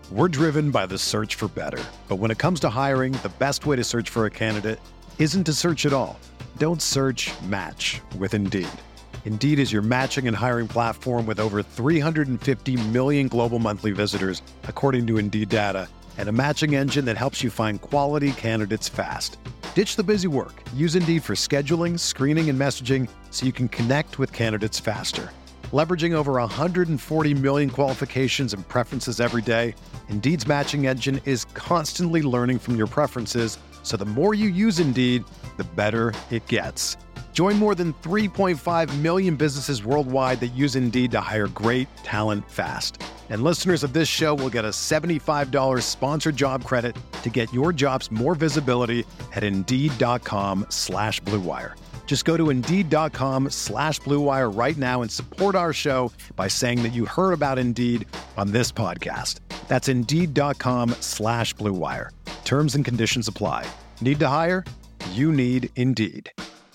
We're driven by the search for better. But when it comes to hiring, the best way to search for a candidate isn't to search at all. Don't search, match with Indeed. Indeed is your matching and hiring platform with over 350 million global monthly visitors, according to Indeed data, and a matching engine that helps you find quality candidates fast. Ditch the busy work. Use Indeed for scheduling, screening, and messaging so you can connect with candidates faster. Leveraging over 140 million qualifications and preferences every day, Indeed's matching engine is constantly learning from your preferences, so the more you use Indeed, the better it gets. Join more than 3.5 million businesses worldwide that use Indeed to hire great talent fast. And listeners of this show will get a $75 sponsored job credit to get your jobs more visibility at Indeed.com/Blue Wire. Just go to Indeed.com/Blue Wire right now and support our show by saying that you heard about Indeed on this podcast. That's Indeed.com/Blue Wire. Terms and conditions apply. Need to hire? You need Indeed.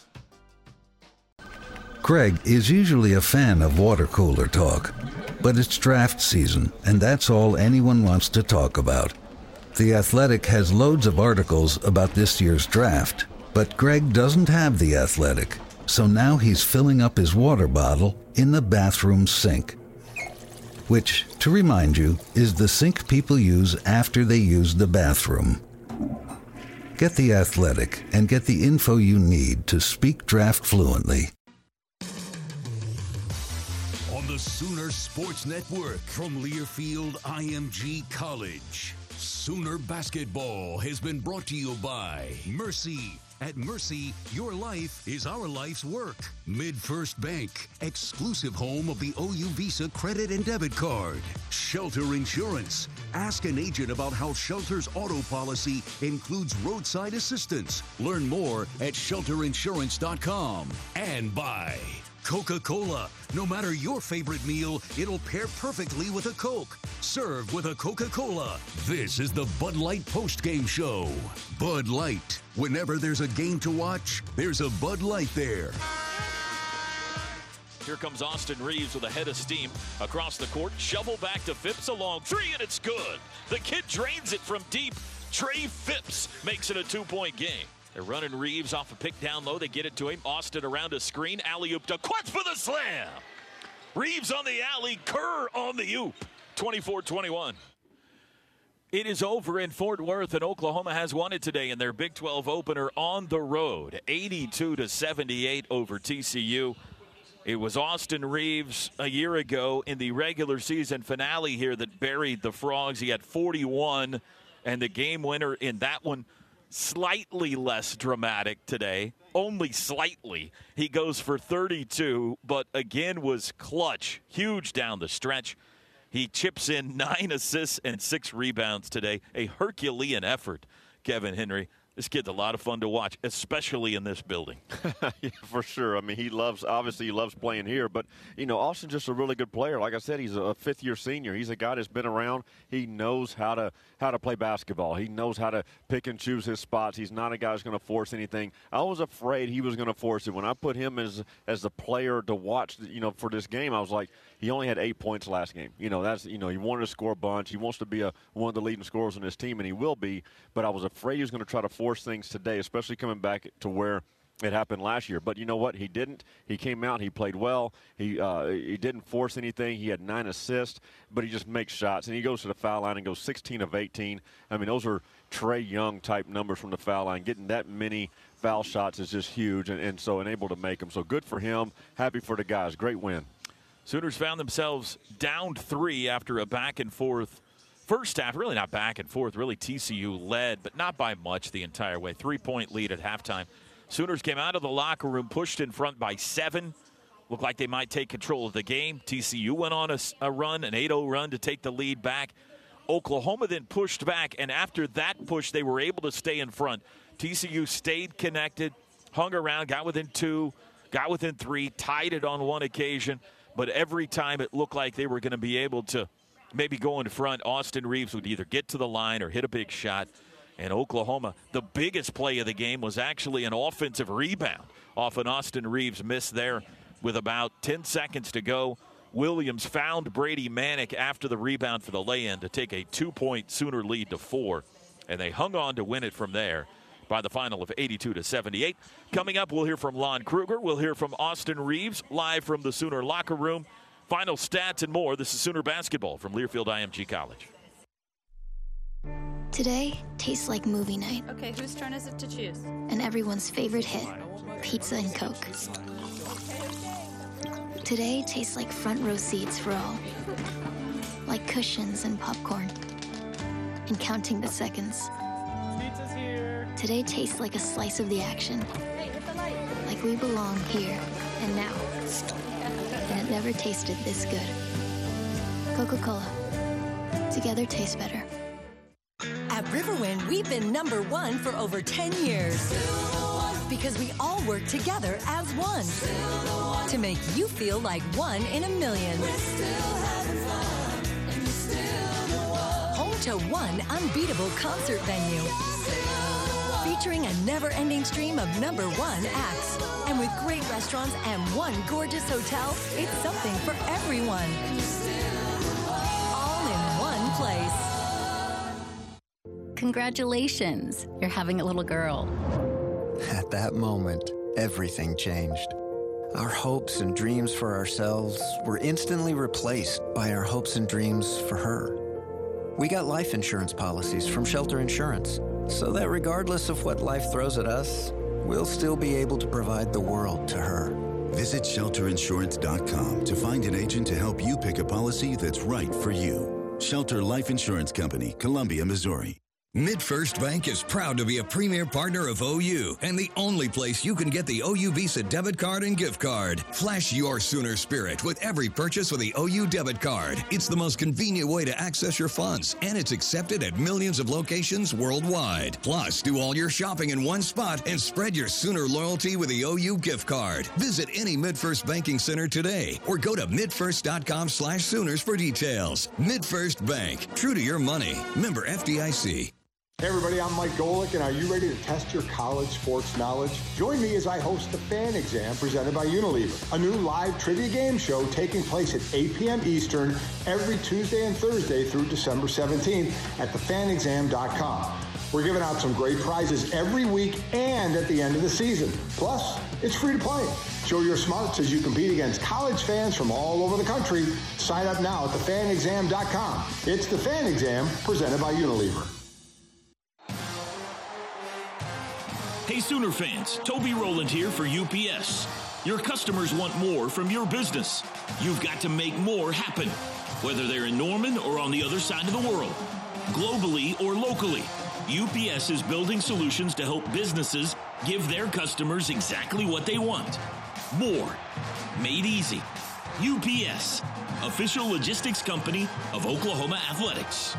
Greg is usually a fan of water cooler talk, but it's draft season, and that's all anyone wants to talk about. The Athletic has loads of articles about this year's draft, but Greg doesn't have The Athletic, so now he's filling up his water bottle in the bathroom sink. Which, to remind you, is the sink people use after they use the bathroom. Get The Athletic and get the info you need to speak draft fluently. On the Sooner Sports Network from Learfield IMG College, Sooner Basketball has been brought to you by Mercy. At Mercy, your life is our life's work. MidFirst Bank, exclusive home of the OU Visa credit and debit card. Shelter Insurance. Ask an agent about how Shelter's auto policy includes roadside assistance. Learn more at shelterinsurance.com. And by Coca-Cola. No matter your favorite meal, it'll pair perfectly with a Coke. Served with a Coca-Cola. This is the Bud Light postgame show. Bud Light. Whenever there's a game to watch, there's a Bud Light there. Here comes Austin Reaves with a head of steam across the court. Shovel back to Phipps, a long three, and it's good. The kid drains it from deep. Trey Phipps makes it a two-point game. They're running Reaves off a pick down low. They get it to him. Austin around a screen. Alley-oop to Quetz for the slam. Reaves on the alley. Kerr on the oop. 24-21. It is over in Fort Worth, and Oklahoma has won it today in their Big 12 opener on the road. 82-78 over TCU. It was Austin Reaves a year ago in the regular season finale here that buried the Frogs. He had 41, and the game winner in that one, slightly less dramatic today, only slightly. He goes for 32, but again was clutch, huge down the stretch. He chips in 9 assists and 6 rebounds today. A Herculean effort, Kevin Henry. This kid's a lot of fun to watch, especially in this building. Yeah, for sure. I mean, he loves playing here. But, Austin's just a really good player. Like I said, he's a fifth-year senior. He's a guy that's been around. He knows how to play basketball. He knows how to pick and choose his spots. He's not a guy who's going to force anything. I was afraid he was going to force it. When I put him as the player to watch, for this game, I was like, he only had 8 points last game. He wanted to score a bunch. He wants to be one of the leading scorers on his team, and he will be. But I was afraid he was going to try to force things today, especially coming back to where it happened last year. But you know what? He didn't. He came out. He played well. He didn't force anything. He had 9 assists, but he just makes shots. And he goes to the foul line and goes 16 of 18. I mean, those are Trae Young-type numbers from the foul line. Getting that many foul shots is just huge, and so able to make them. So good for him. Happy for the guys. Great win. Sooners found themselves down 3 after a back-and-forth first half. Really not back and forth. Really TCU led, but not by much the entire way. 3-point lead at halftime. Sooners came out of the locker room, pushed in front by 7. Looked like they might take control of the game. TCU went on a run, an 8-0 run to take the lead back. Oklahoma then pushed back, and after that push, they were able to stay in front. TCU stayed connected, hung around, got within 2, got within 3, tied it on one occasion. But every time it looked like they were going to be able to maybe go in front, Austin Reaves would either get to the line or hit a big shot. And Oklahoma, the biggest play of the game was actually an offensive rebound off an Austin Reaves miss there with about 10 seconds to go. Williams found Brady Manek after the rebound for the lay-in to take a 2-point Sooner lead to 4, and they hung on to win it from there by the final of 82-78. Coming up, we'll hear from Lon Kruger. We'll hear from Austin Reeves live from the Sooner locker room. Final stats and more. This is Sooner basketball from Learfield IMG College. Today tastes like movie night. Okay, whose turn is it to choose? And everyone's favorite hit, pizza and Coke. Today tastes like front row seats for all. Like cushions and popcorn. And counting the seconds. Pizza's here. Today tastes like a slice of the action. Hey, hit the light. Like we belong here and now. And it never tasted this good. Coca-Cola. Together tastes better. At Riverwind, we've been #1 for over 10 years. Because we all work together as one. To make you feel like one in a million. Home to one unbeatable concert venue. Featuring a never-ending stream of #1 acts. And with great restaurants and one gorgeous hotel, it's something for everyone. All in one place. Congratulations, you're having a little girl. At that moment, everything changed. Our hopes and dreams for ourselves were instantly replaced by our hopes and dreams for her. We got life insurance policies from Shelter Insurance, so that regardless of what life throws at us, we'll still be able to provide the world to her. Visit shelterinsurance.com to find an agent to help you pick a policy that's right for you. Shelter Life Insurance Company, Columbia, Missouri. MidFirst Bank is proud to be a premier partner of OU and the only place you can get the OU Visa debit card and gift card. Flash your Sooner spirit with every purchase with the OU debit card. It's the most convenient way to access your funds, and it's accepted at millions of locations worldwide. Plus, do all your shopping in one spot and spread your Sooner loyalty with the OU gift card. Visit any MidFirst banking center today or go to midfirst.com/Sooners for details. MidFirst Bank, true to your money. Member FDIC. Hey everybody, I'm Mike Golick, and are you ready to test your college sports knowledge? Join me as I host the Fan Exam presented by Unilever, a new live trivia game show taking place at 8 p.m. Eastern every Tuesday and Thursday through December 17th at thefanexam.com. We're giving out some great prizes every week and at the end of the season. Plus, it's free to play. Show your smarts as you compete against college fans from all over the country. Sign up now at thefanexam.com. It's the Fan Exam presented by Unilever. Hey Sooner fans, Toby Rowland here for UPS. Your customers want more from your business. You've got to make more happen, whether they're in Norman or on the other side of the world. Globally or locally, UPS is building solutions to help businesses give their customers exactly what they want. More. Made easy. UPS, official logistics company of Oklahoma Athletics.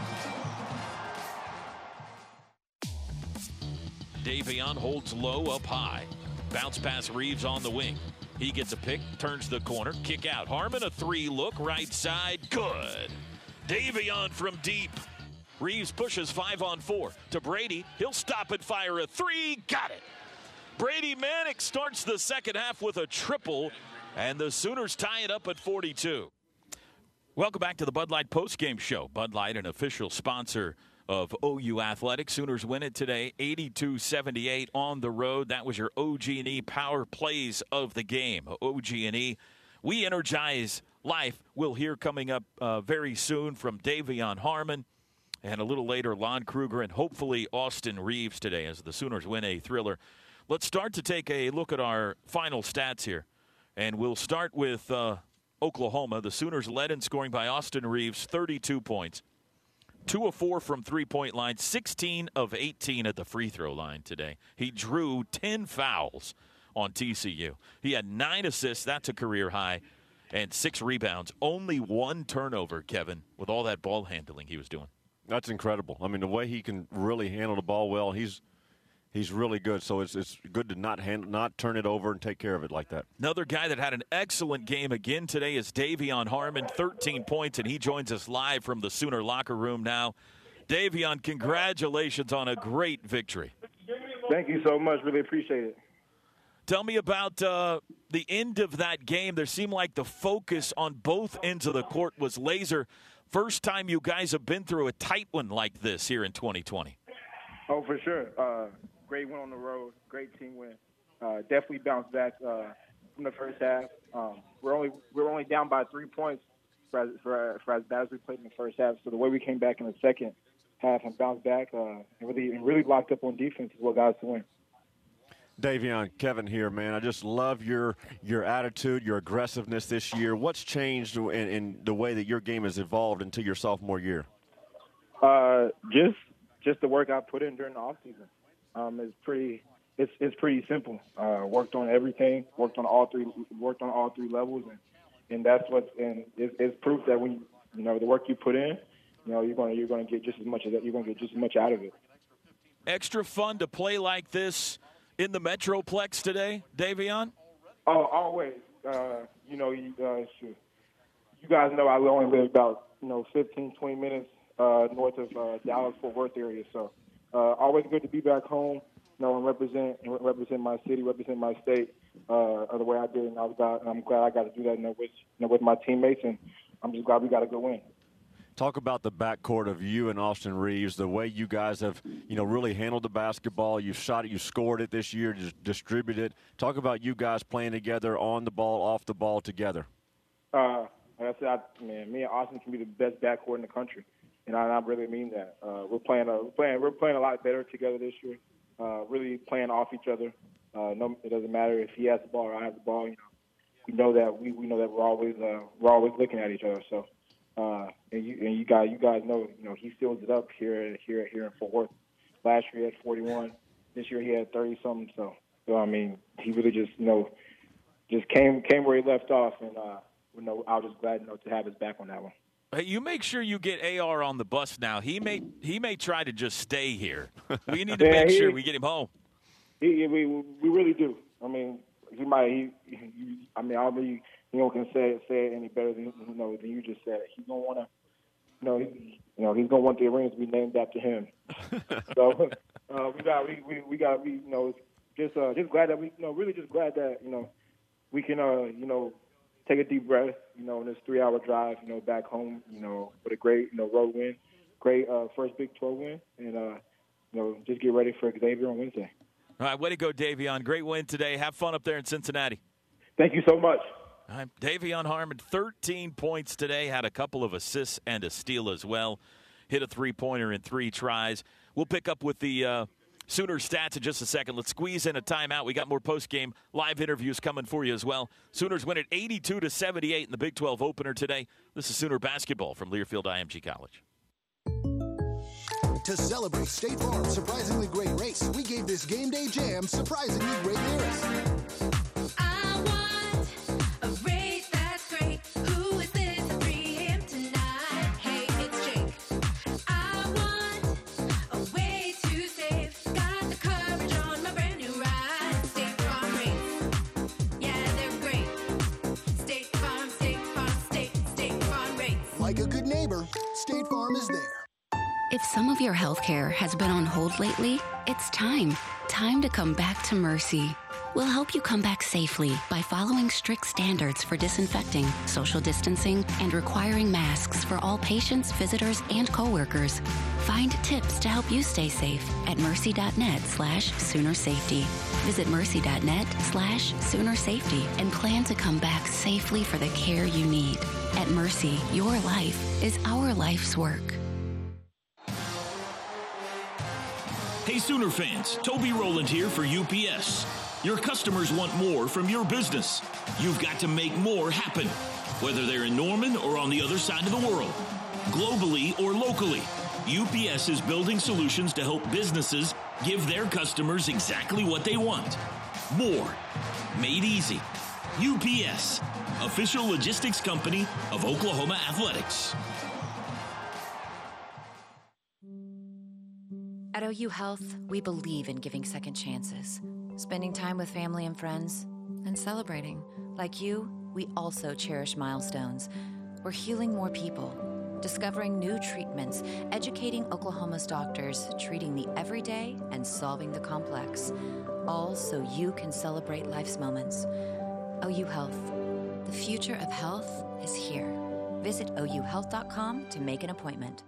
Davion holds low up high. Bounce pass Reeves on the wing. He gets a pick, turns the corner, kick out. Harmon, a 3 look, right side, good. Davion from deep. Reeves pushes 5-on-4 to Brady. He'll stop and fire a 3, got it. Brady Manek starts the second half with a triple, and the Sooners tie it up at 42. Welcome back to the Bud Light postgame show. Bud Light, an official sponsor of OU Athletics. Sooners win it today, 82-78 on the road. That was your OG&E power plays of the game. OG&E, we energize life. We'll hear coming up very soon from Davion Harmon, and a little later Lon Kruger and hopefully Austin Reeves today as the Sooners win a thriller. Let's start to take a look at our final stats here, and we'll start with Oklahoma. The Sooners led in scoring by Austin Reeves, 32 points. 2 of 4 from three-point line, 16 of 18 at the free throw line today. He drew 10 fouls on TCU. He had 9 assists, that's a career high, and 6 rebounds. Only 1 turnover, Kevin, with all that ball handling he was doing. That's incredible. I mean, the way he can really handle the ball well, he's really good. So it's good to not turn it over and take care of it like that. Another guy that had an excellent game again today is Davion Harmon, 13 points, and he joins us live from the Sooner locker room now. Davion, congratulations on a great victory. Thank you so much. Really appreciate it. Tell me about the end of that game. There seemed like the focus on both ends of the court was laser. First time you guys have been through a tight one like this here in 2020. Oh, for sure. Great win on the road. Great team win. Definitely bounced back from the first half. We're only down by 3 points for as bad as we played in the first half. So the way we came back in the second half and bounced back and really locked up on defense is what got us to win. Davion, Kevin here, man. I just love your attitude, your aggressiveness this year. What's changed in the way that your game has evolved into your sophomore year? Just the work I put in during the offseason. It's pretty simple. Worked on everything. Worked on all three levels, and that's it's proof that when the work you put in, you're gonna get just as much of that. You're gonna get just as much out of it. Extra fun to play like this in the Metroplex today, Davion? Oh, always. You guys know I only live about 15, 20 minutes north of Dallas-Fort Worth area, so always good to be back home. And represent my city, represent my state the way I did, and I'm glad I got to do that with my teammates, and I'm just glad we got a good win. Talk about the backcourt of you and Austin Reaves, the way you guys have, really handled the basketball. You shot it, you scored it this year, just distributed it. Talk about you guys playing together, on the ball, off the ball together. Like I said, me and Austin can be the best backcourt in the country, and I really mean that. We're playing a lot better together this year. Really playing off each other. No, it doesn't matter if he has the ball or I have the ball. We know that we're always looking at each other. So, and you guys know, he seals it up here in Fort Worth. Last year he had 41. This year he had 30 something. So he really just came where he left off, and I was just glad to have his back on that one. Hey, you make sure you get AR on the bus now. He may try to just stay here. We need to make sure we get him home. We really do. He might. I don't can say it any better than you just said it. He's gonna want to. He's gonna want the arena to be named after him. So we got just glad that we can take a deep breath, in this 3-hour drive, back home, with a great, road win, great first Big 12 win, and just get ready for Xavier on Wednesday. All right, way to go, Davion. Great win today. Have fun up there in Cincinnati. Thank you so much. All right, Davion Harmon, 13 points today, had a couple of assists and a steal as well. Hit a three-pointer in 3 tries. We'll pick up with the Sooner stats in just a second. Let's squeeze in a timeout. We got more post-game live interviews coming for you as well. Sooners win at 82-78 in the Big 12 opener today. This is Sooner basketball from Learfield IMG College. To celebrate State Farm's surprisingly great race, we gave this game day jam surprisingly great lyrics. I want a race that's great. Who is this? Free him tonight. Hey, it's Jake. I want a way to save. Got the coverage on my brand new ride. State Farm race. Yeah, they're great. State Farm, State Farm, State Farm race. Like a good neighbor, State Farm is there. If some of your health care has been on hold lately, it's time to come back to Mercy. We'll help you come back safely by following strict standards for disinfecting, social distancing, and requiring masks for all patients, visitors, and coworkers. Find tips to help you stay safe at mercy.net/SoonerSafety. Visit mercy.net/SoonerSafety and plan to come back safely for the care you need. At Mercy, your life is our life's work. Hey, Sooner fans, Toby Rowland here for UPS. Your customers want more from your business. You've got to make more happen, whether they're in Norman or on the other side of the world, globally or locally. UPS is building solutions to help businesses give their customers exactly what they want. More. Made easy. UPS, official logistics company of Oklahoma Athletics. At OU Health, we believe in giving second chances, spending time with family and friends, and celebrating. Like you, we also cherish milestones. We're healing more people, discovering new treatments, educating Oklahoma's doctors, treating the everyday and solving the complex. All so you can celebrate life's moments. OU Health. The future of health is here. Visit ouhealth.com to make an appointment.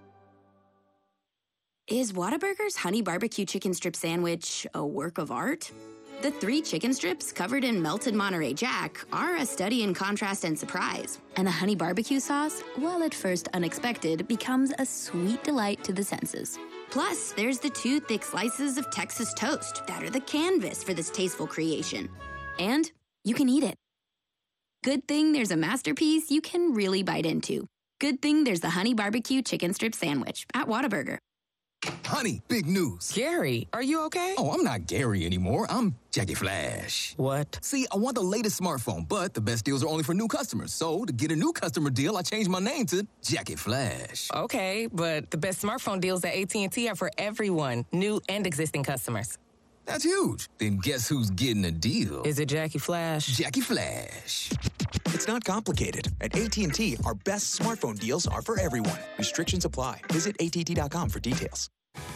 Is Whataburger's Honey Barbecue Chicken Strip Sandwich a work of art? The 3 chicken strips covered in melted Monterey Jack are a study in contrast and surprise. And the honey barbecue sauce, while at first unexpected, becomes a sweet delight to the senses. Plus, there's the 2 thick slices of Texas toast that are the canvas for this tasteful creation. And you can eat it. Good thing there's a masterpiece you can really bite into. Good thing there's the Honey Barbecue Chicken Strip Sandwich at Whataburger. Honey, big news. Gary, are you okay? Oh, I'm not Gary anymore. I'm Jackie Flash. What? See, I want the latest smartphone, but the best deals are only for new customers. So, to get a new customer deal, I changed my name to Jackie Flash. Okay, but the best smartphone deals at AT&T are for everyone, new and existing customers. That's huge. Then guess who's getting a deal? Is it Jackie Flash? Jackie Flash. It's not complicated. At AT&T, our best smartphone deals are for everyone. Restrictions apply. Visit att.com for details.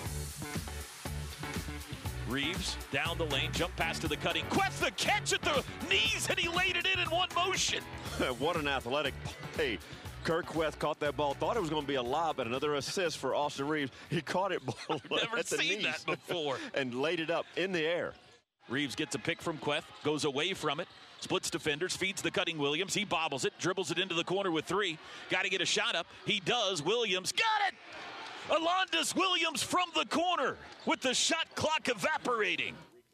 Reeves down the lane, jump pass to the cutting. Quest the catch at the knees, and he laid it in one motion. What an athletic play. Kirk Queth caught that ball, thought it was going to be a lob, but another assist for Austin Reeves. He caught it Never at the seen knees that before. and laid it up in the air. Reeves gets a pick from Queth, goes away from it, splits defenders, feeds the cutting Williams. He bobbles it, dribbles it into the corner with 3. Got to get a shot up. He does. Williams got it. Alondas Williams from the corner with the shot clock evaporating.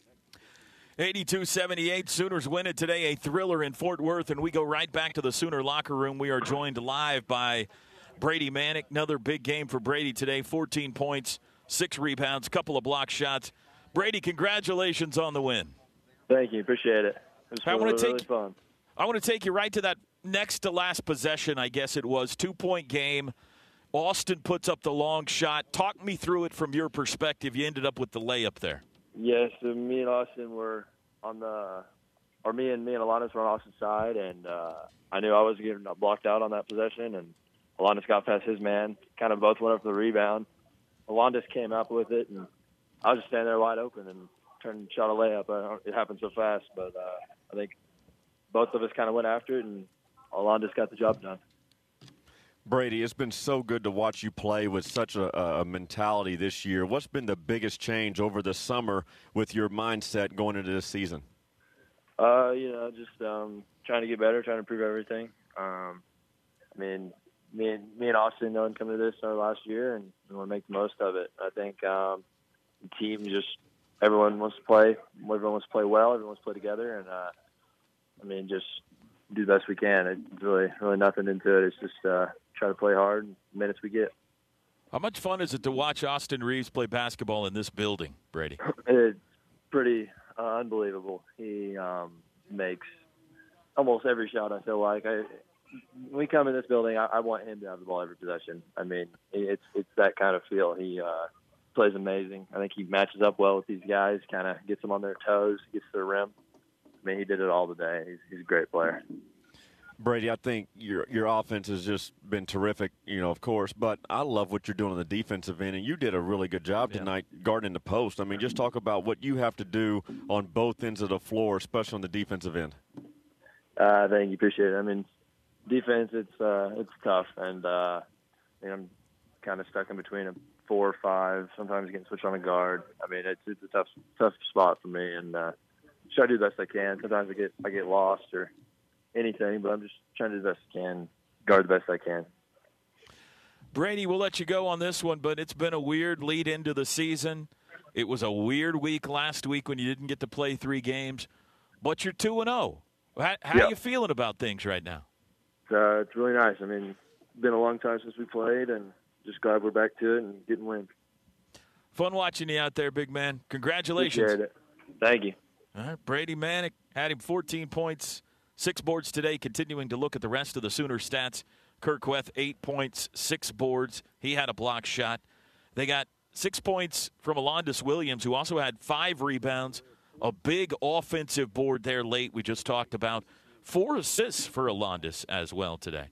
82-78, Sooners win it today, a thriller in Fort Worth, and we go right back to the Sooner locker room. We are joined live by Brady Manek. Another big game for Brady today, 14 points, 6 rebounds, couple of block shots. Brady, congratulations on the win. Thank you, appreciate it. It was really fun. I want to take you right to that next to last possession, I guess it was, 2-point game. Austin puts up the long shot. Talk me through it from your perspective. You ended up with the layup there. Yes, so me and Austin were on me and Alondas were on Austin's side, and I knew I was getting blocked out on that possession, and Alondas got past his man, kind of both went up for the rebound. Alondas came up with it, and I was just standing there wide open and shot a layup. It happened so fast, but I think both of us kind of went after it, and Alondas got the job done. Brady, it's been so good to watch you play with such a mentality this year. What's been the biggest change over the summer with your mindset going into this season? Just trying to get better, trying to improve everything. Me and Austin know and come to this our last year, and we want to make the most of it. I think the team everyone wants to play. Everyone wants to play well. Everyone wants to play together, and just do the best we can. It's really nothing into it. It's just try to play hard the minutes we get. How much fun is it to watch Austin Reeves play basketball in this building, Brady? It's pretty unbelievable. He makes almost every shot, I feel like. When we come in this building, I want him to have the ball every possession. It's that kind of feel. He plays amazing. I think he matches up well with these guys, kind of gets them on their toes, gets to the rim. He did it all today. He's a great player. Brady, I think your offense has just been terrific, of course, but I love what you're doing on the defensive end, and you did a really good job tonight guarding the post. Just talk about what you have to do on both ends of the floor, especially on the defensive end. Thank you, appreciate it. Defense, it's tough, and I'm kind of stuck in between a 4 or 5, sometimes getting switched on a guard. It's a tough spot for me, and try to do the best I can. Sometimes I get lost or anything, but I'm just trying to do the best I can, guard the best I can. Brady, we'll let you go on this one, but it's been a weird lead into the season. It was a weird week last week when you didn't get to play 3 games, but you're 2-0. How are you feeling about things right now? It's really nice. It's been a long time since we played, and just glad we're back to it and getting wins. Fun watching you out there, big man. Congratulations. Appreciate it. Thank you. All right, Brady Manek had him 14 points, 6 boards today. Continuing to look at the rest of the Sooner stats. Kirk Queth, 8 points, 6 boards. He had a block shot. They got 6 points from Alondas Williams, who also had 5 rebounds, a big offensive board there late we just talked about. 4 assists for Alondas as well today.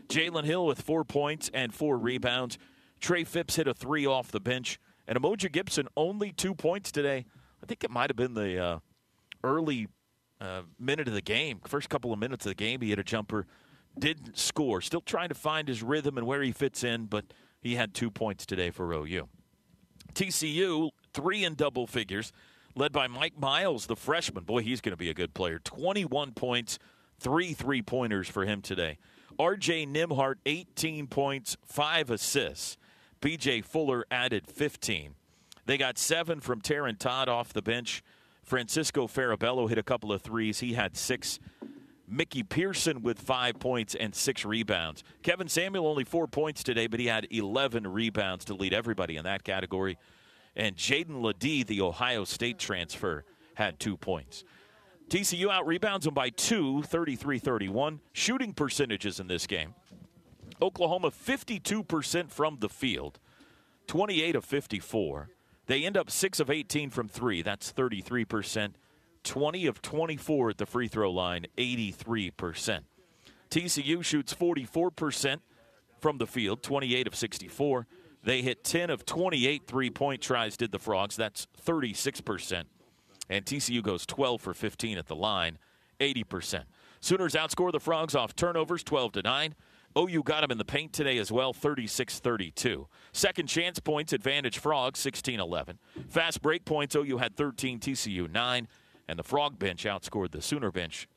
Jalen Hill with 4 points and 4 rebounds. Trey Phipps hit a 3 off the bench. And Umoja Gibson only 2 points today. I think it might have been the early minute of the game. First couple of minutes of the game, he hit a jumper. Didn't score. Still trying to find his rhythm and where he fits in, but he had 2 points today for OU. TCU, 3 in double figures, led by Mike Miles, the freshman. Boy, he's going to be a good player. 21 points, 3 3-pointers for him today. R.J. Nimhart, 18 points, 5 assists. P.J. Fuller added 15. They got 7 from Taryn Todd off the bench. Francisco Farabello hit a couple of threes. He had 6. Mickey Pearson with 5 points and 6 rebounds. Kevin Samuel only 4 points today, but he had 11 rebounds to lead everybody in that category. And Jaden Ledee, the Ohio State transfer, had 2 points. TCU out-rebounds them by 2, 33-31. Shooting percentages in this game. Oklahoma 52% from the field, 28 of 54. They end up 6 of 18 from 3. That's 33%. 20 of 24 at the free throw line, 83%. TCU shoots 44% from the field, 28 of 64. They hit 10 of 28 three-point tries, did the Frogs. That's 36%. And TCU goes 12 for 15 at the line, 80%. Sooners outscore the Frogs off turnovers, 12-9. OU got them in the paint today as well, 36-32. Second chance points, advantage Frogs, 16-11. Fast break points, OU had 13, TCU 9. And the Frog bench outscored the Sooner bench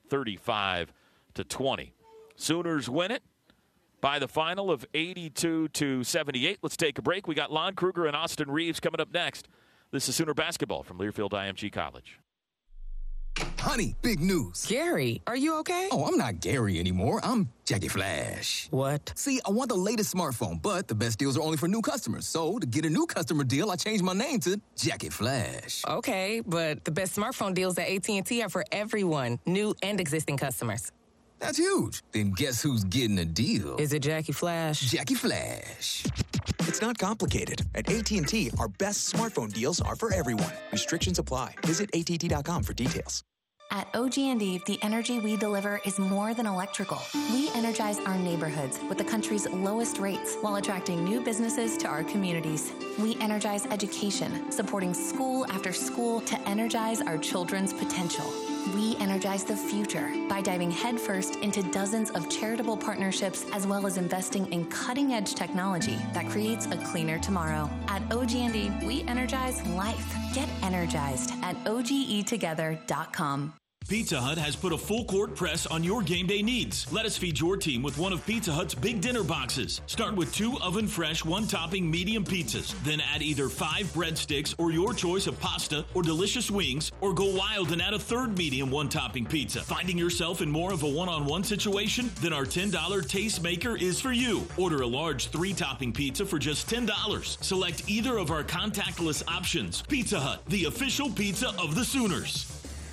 35-20. Sooners win it by the final of 82-78. Let's take a break. We got Lon Kruger and Austin Reeves coming up next. This is Sooner basketball from Learfield IMG College. Honey, big news. Gary, are you okay? Oh, I'm not Gary anymore. I'm Jackie Flash. What? See, I want the latest smartphone, but the best deals are only for new customers. So, to get a new customer deal, I changed my name to Jackie Flash. Okay, but the best smartphone deals at AT&T are for everyone, new and existing customers. That's huge. Then guess who's getting a deal? Is it Jackie Flash? Jackie Flash. It's not complicated. At AT&T, our best smartphone deals are for everyone. Restrictions apply. Visit att.com for details. At OG&E, the energy we deliver is more than electrical. We energize our neighborhoods with the country's lowest rates while attracting new businesses to our communities. We energize education, supporting school after school to energize our children's potential. We energize the future by diving headfirst into dozens of charitable partnerships as well as investing in cutting-edge technology that creates a cleaner tomorrow. At OG&E, we energize life. Get energized at OGEtogether.com. Pizza Hut has put a full-court press on your game day needs. Let us feed your team with one of Pizza Hut's big dinner boxes. Start with 2 oven-fresh, 1-topping medium pizzas. Then add either 5 breadsticks or your choice of pasta or delicious wings, or go wild and add a 3rd medium 1-topping pizza. Finding yourself in more of a one-on-one situation? Then our $10 Tastemaker is for you. Order a large 3-topping pizza for just $10. Select either of our contactless options. Pizza Hut, the official pizza of the Sooners.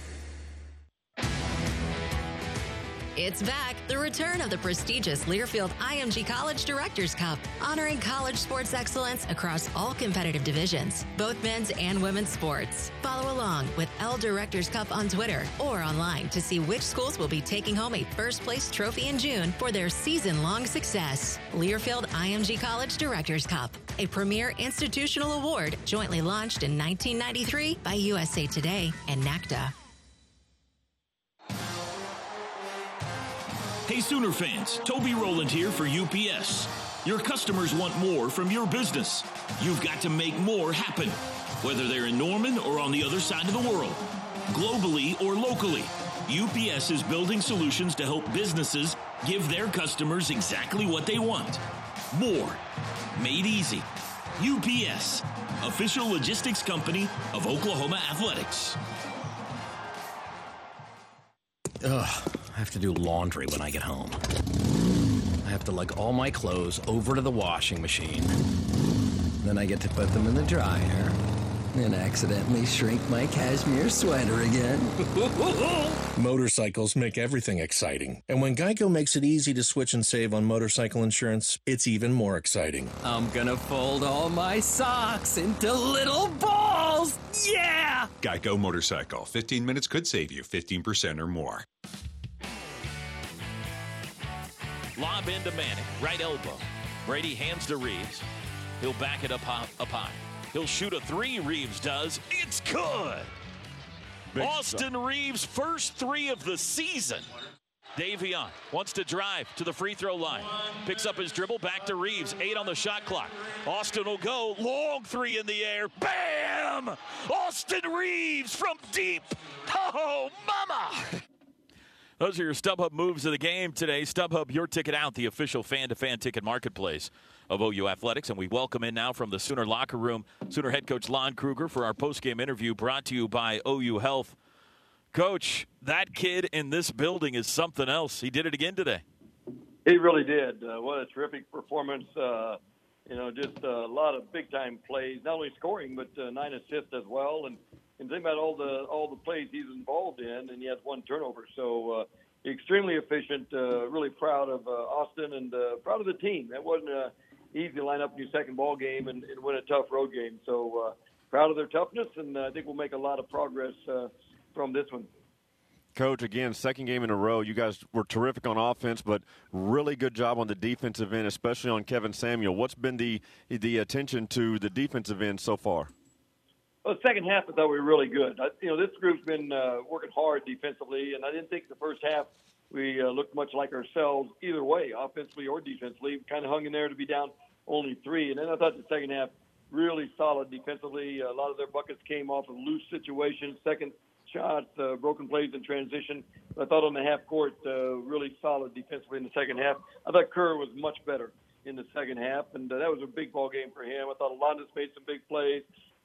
It's back. The return of the prestigious Learfield IMG College Directors Cup, honoring college sports excellence across all competitive divisions, both men's and women's sports. Follow along with L Directors Cup on Twitter or online to see which schools will be taking home a first place trophy in June for their season-long success. Learfield IMG College Directors Cup, a premier institutional award jointly launched in 1993 by USA Today and NACDA. Hey Sooner fans, Toby Rowland here for UPS. Your customers want more from your business. You've got to make more happen, whether they're in Norman or on the other side of the world, globally or locally. UPS is building solutions to help businesses give their customers exactly what they want. More. Made easy. UPS, official logistics company of Oklahoma Athletics. Ugh, I have to do laundry when I get home. I have to lug all my clothes over to the washing machine. Then I get to put them in the dryer. And accidentally shrink my cashmere sweater again. Motorcycles make everything exciting. And when Geico makes it easy to switch and save on motorcycle insurance, it's even more exciting. I'm gonna fold all my socks into little balls! Yeah! Geico Motorcycle. 15 minutes could save you 15% or more. Lob into Manning, right elbow. Brady hands to Reeves. He'll back it up high. He'll shoot a three, Reeves does. It's good. Austin Reeves' first three of the season. Davion wants to drive to the free throw line. Picks up his dribble, back to Reeves. 8 on the shot clock. Austin will go. Long three in the air. Bam! Austin Reeves from deep. Oh, mama! Those are your StubHub moves of the game today. StubHub, your ticket out, the official fan-to-fan ticket marketplace of OU Athletics. And we welcome in now from the Sooner locker room, Sooner head coach Lon Kruger for our postgame interview brought to you by OU Health. Coach, that kid in this building is something else. He did it again today. He really did. What a terrific performance. Just a lot of big-time plays, not only scoring, but 9 assists as well. And think about all the plays he's involved in, and he has 1 turnover. So extremely efficient. Really proud of Austin and proud of the team. That wasn't easy to line up in your second ball game and win a tough road game. So proud of their toughness, and I think we'll make a lot of progress from this one. Coach, again, second game in a row. You guys were terrific on offense, but really good job on the defensive end, especially on Kevin Samuel. What's been the attention to the defensive end so far? Well, the second half, I thought we were really good. This group's been working hard defensively, and I didn't think the first half we looked much like ourselves either way, offensively or defensively. We kind of hung in there to be down only 3. And then I thought the second half really solid defensively. A lot of their buckets came off of loose situations, second shots, broken plays in transition. I thought on the half court, really solid defensively in the second half. I thought Kerr was much better in the second half, and that was a big ball game for him. I thought Alondas made some big plays.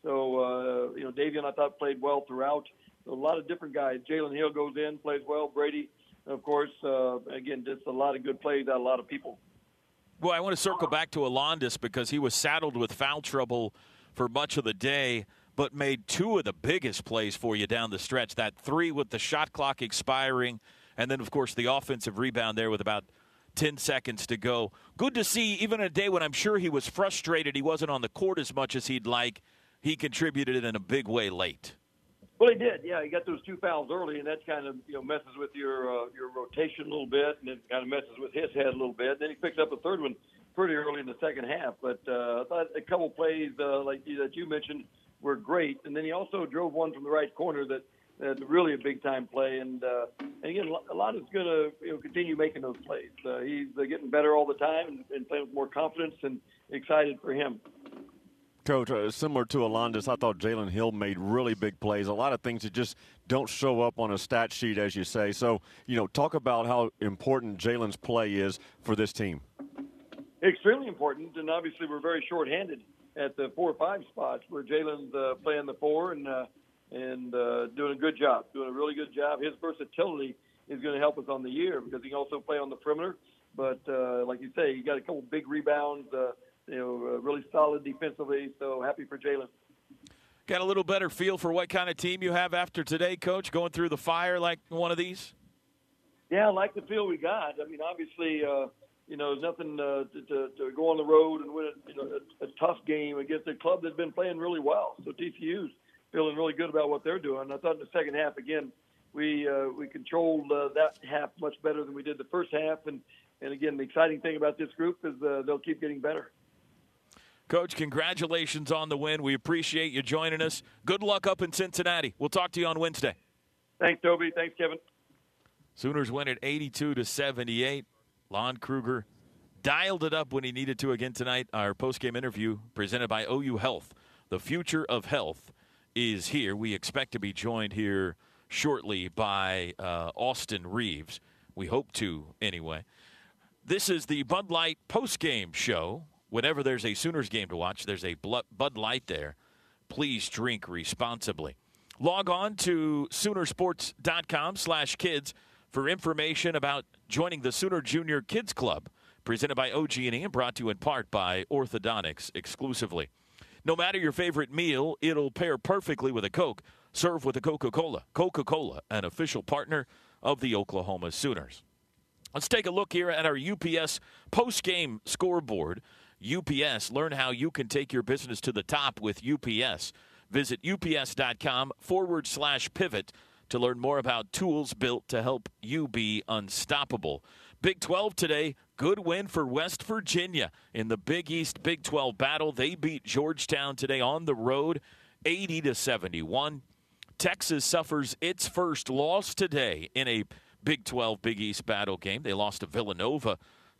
So, Davion, I thought, played well throughout. So a lot of different guys. Jalen Hill goes in, plays well. Brady, of course, again, just a lot of good plays out of a lot of people. Well, I want to circle back to Alondas because he was saddled with foul trouble for much of the day, but made 2 of the biggest plays for you down the stretch. That 3 with the shot clock expiring, and then, of course, the offensive rebound there with about 10 seconds to go. Good to see, even a day when I'm sure he was frustrated he wasn't on the court as much as he'd like, he contributed in a big way late. Well, he did. Yeah, he got those 2 fouls early, and that kind of messes with your rotation a little bit, and it kind of messes with his head a little bit. Then he picked up a third one pretty early in the second half. But I thought a couple plays like that you mentioned were great, and then he also drove one from the right corner that really a big time play. And again, Alonda's going to continue making those plays. He's getting better all the time and playing with more confidence, and excited for him. Coach, similar to Alondas, I thought Jalen Hill made really big plays. A lot of things that just don't show up on a stat sheet, as you say. So, talk about how important Jalen's play is for this team. Extremely important, and obviously we're very shorthanded at the 4 or 5 spots where Jalen's playing the 4 and doing a good job, doing a really good job. His versatility is going to help us on the year because he can also play on the perimeter. But like you say, he got a couple big rebounds, really solid defensively, so happy for Jalen. Got a little better feel for what kind of team you have after today, Coach, going through the fire like one of these? Yeah, I like the feel we got. I mean, obviously, there's nothing to go on the road and win a tough game against a club that's been playing really well. So TCU's feeling really good about what they're doing. I thought in the second half, again, we controlled that half much better than we did the first half. And again, the exciting thing about this group is they'll keep getting better. Coach, congratulations on the win. We appreciate you joining us. Good luck up in Cincinnati. We'll talk to you on Wednesday. Thanks, Toby. Thanks, Kevin. Sooners win at 82-78. Lon Kruger dialed it up when he needed to again tonight. Our postgame interview presented by OU Health. The future of health is here. We expect to be joined here shortly by Austin Reeves. We hope to, anyway. This is the Bud Light postgame show. Whenever there's a Sooners game to watch, there's a Bud Light there. Please drink responsibly. Log on to Soonersports.com/kids for information about joining the Sooner Junior Kids Club, presented by OG&E and brought to you in part by Orthodontics exclusively. No matter your favorite meal, it'll pair perfectly with a Coke. Serve with a Coca-Cola. Coca-Cola, an official partner of the Oklahoma Sooners. Let's take a look here at our UPS postgame scoreboard. UPS, learn how you can take your business to the top with UPS. Visit ups.com/pivot to learn more about tools built to help you be unstoppable. Big 12 today, good win for West Virginia in the Big East Big 12 battle. They beat Georgetown today on the road, 80-71. Texas suffers its first loss today in a Big 12 Big East battle game. They lost to Villanova,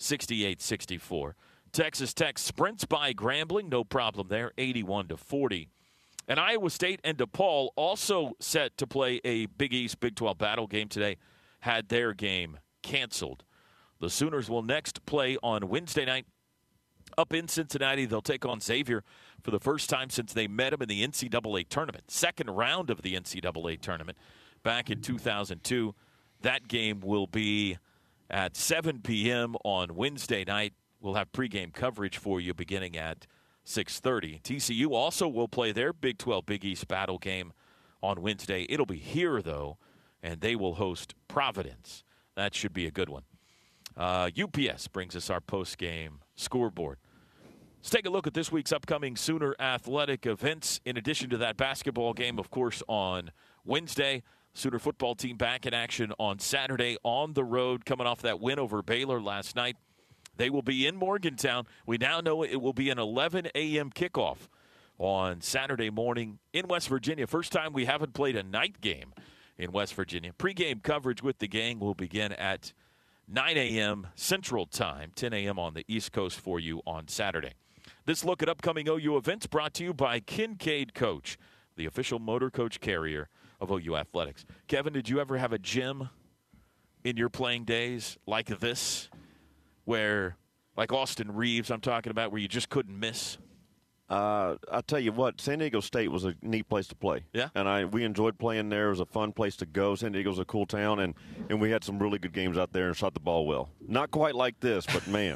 68-64. Texas Tech sprints by Grambling, no problem there, 81-40. And Iowa State and DePaul, also set to play a Big East Big 12 battle game today, had their game canceled. The Sooners will next play on Wednesday night up in Cincinnati. They'll take on Xavier for the first time since they met him in the NCAA tournament. Second round of the NCAA tournament back in 2002. That game will be at 7 p.m. on Wednesday night. We'll have pregame coverage for you beginning at 6:30. TCU also will play their Big 12 Big East battle game on Wednesday. It'll be here, though, and they will host Providence. That should be a good one. UPS brings us our post-game scoreboard. Let's take a look at this week's upcoming Sooner athletic events. In addition to that basketball game, of course, on Wednesday, Sooner football team back in action on Saturday on the road, coming off that win over Baylor last night. They will be in Morgantown. We now know it will be an 11 a.m. kickoff on Saturday morning in West Virginia. First time we haven't played a night game in West Virginia. Pre-game coverage with the gang will begin at 9 a.m. Central Time, 10 a.m. on the East Coast for you on Saturday. This look at upcoming OU events brought to you by Kincaid Coach, the official motor coach carrier of OU Athletics. Kevin, did you ever have a gym in your playing days like this, where, like Austin Reeves I'm talking about, where you just couldn't miss? I'll tell you what, San Diego State was a neat place to play. Yeah. And we enjoyed playing there. It was a fun place to go. San Diego's a cool town, and we had some really good games out there and shot the ball well. Not quite like this, but, man.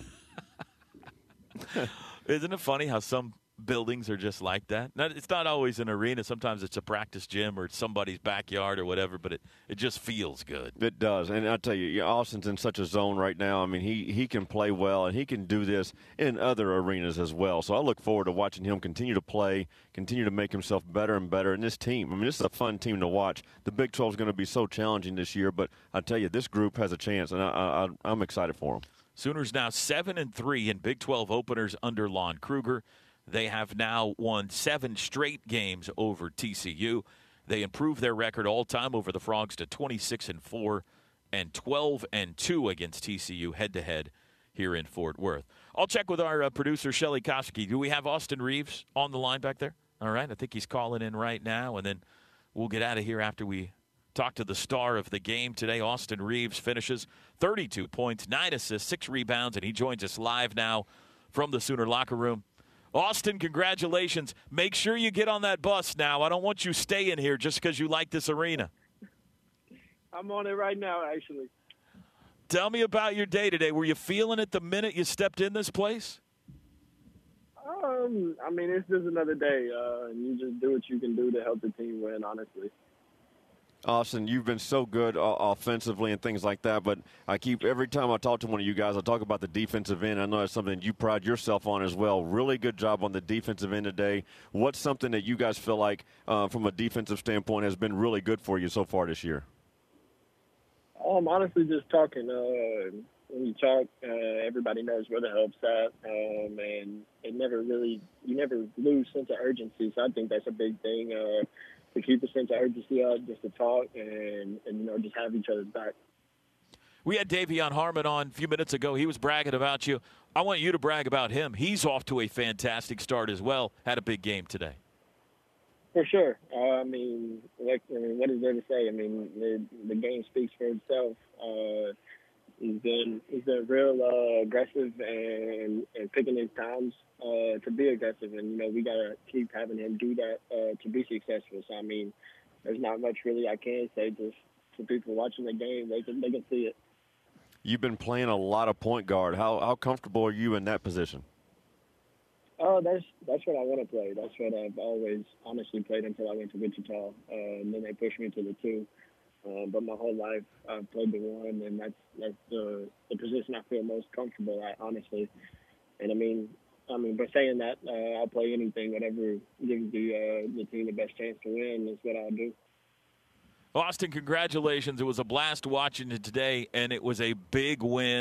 Isn't it funny how some buildings are just like that? It's not always an arena. Sometimes it's a practice gym or it's somebody's backyard or whatever, but it just feels good. It does. And I'll tell you, Austin's in such a zone right now. I mean, he can play well, and he can do this in other arenas as well. So I look forward to watching him continue to play, continue to make himself better and better. And this team, I mean, this is a fun team to watch. The Big 12 is going to be so challenging this year, but I tell you, this group has a chance, and I'm excited for them. Sooners now 7-3 in Big 12 openers under Lon Kruger. They have now won 7 straight games over TCU. They improved their record all time over the Frogs to 26-4 and 12-2 against TCU head-to-head here in Fort Worth. I'll check with our producer, Shelly Koski. Do we have Austin Reeves on the line back there? All right, I think he's calling in right now, and then we'll get out of here after we talk to the star of the game today. Austin Reeves finishes 32 points, 9 assists, 6 rebounds, and he joins us live now from the Sooner locker room. Austin, congratulations. Make sure you get on that bus now. I don't want you staying here just because you like this arena. I'm on it right now, actually. Tell me about your day today. Were you feeling it the minute you stepped in this place? I mean, it's just another day, and you just do what you can do to help the team win, honestly. Austin, you've been so good offensively and things like that, but every time I talk to one of you guys, I talk about the defensive end. I know that's something you pride yourself on as well. Really good job on the defensive end today. What's something that you guys feel like, from a defensive standpoint, has been really good for you so far this year? Honestly, just talking. When you talk, everybody knows where the help's at, and you never lose sense of urgency. So I think that's a big thing. To keep a sense of urgency up, just to talk and just have each other's back. We had Davion Harmon on a few minutes ago. He was bragging about you. I want you to brag about him. He's off to a fantastic start as well. Had a big game today. For sure. What is there to say? I mean, the game speaks for itself. He's been real aggressive and picking his times to be aggressive, and we gotta keep having him do that to be successful. So I mean, there's not much really I can say. Just to people watching the game, they can see it. You've been playing a lot of point guard. How comfortable are you in that position? Oh, that's what I want to play. That's what I've always honestly played until I went to Wichita, and then they pushed me to the 2. But my whole life I've played the 1, and that's the position I feel most comfortable at, honestly. And I mean, by saying that, I'll play anything, whatever gives the team the best chance to win is what I'll do. Austin, congratulations. It was a blast watching it today, and it was a big win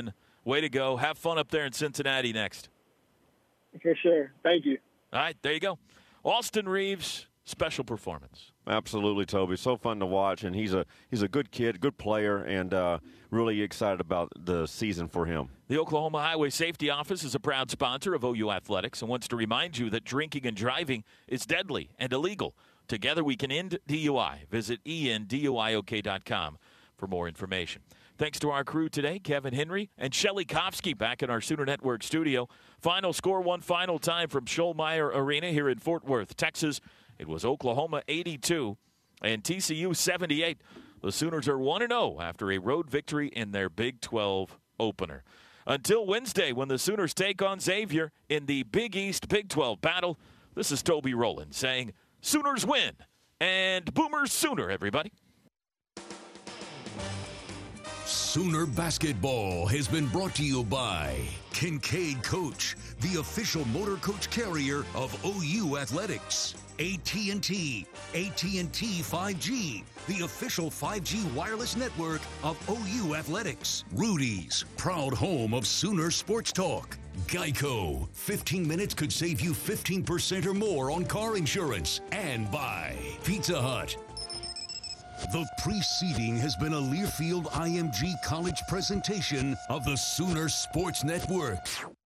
way to go. Have fun up there in Cincinnati next. For sure. Thank you. All right, there you go. Austin Reeves, special performance. Absolutely, Toby. So fun to watch, and he's a good kid, good player, and really excited about the season for him. The Oklahoma Highway Safety Office is a proud sponsor of OU Athletics and wants to remind you that drinking and driving is deadly and illegal. Together we can end DUI. Visit enduiok.com for more information. Thanks to our crew today, Kevin Henry and Shelly Kofsky back in our Sooner Network studio. Final score one final time from Schollmeyer Arena here in Fort Worth, Texas. It was Oklahoma 82 and TCU 78. The Sooners are 1-0 after a road victory in their Big 12 opener. Until Wednesday when the Sooners take on Xavier in the Big East Big 12 battle, this is Toby Rowland saying Sooners win and Boomers Sooner, everybody. Sooner Basketball has been brought to you by Kincaid Coach, the official motor coach carrier of OU Athletics. AT&T 5G, the official 5G wireless network of OU Athletics. Rudy's, proud home of Sooner Sports Talk. Geico, 15 minutes could save you 15% or more on car insurance. And by Pizza Hut. The preceding has been a Learfield IMG College presentation of the Sooner Sports Network.